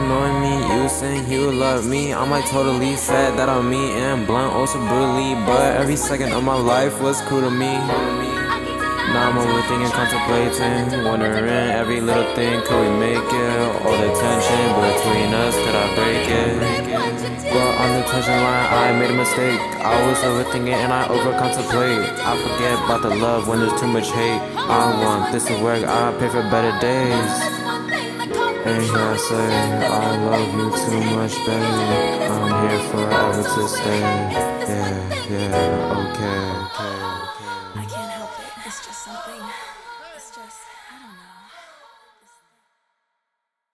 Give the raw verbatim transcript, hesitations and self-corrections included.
knowing me, you saying you love me. I'm like totally sad that I'm me and blunt, also brutally. But every second of my life was cool to me. Now I'm overthinking, contemplating, wondering every little thing, could we make it? All the tension between us, could I break it? Well, on the tension line, I made a mistake. I was overthinking and I over-contemplate. I forget about the love when there's too much hate. I want this to work, I pray for better days. And here I say, I love you too much, baby. I'm here forever to stay. Yeah, yeah, okay.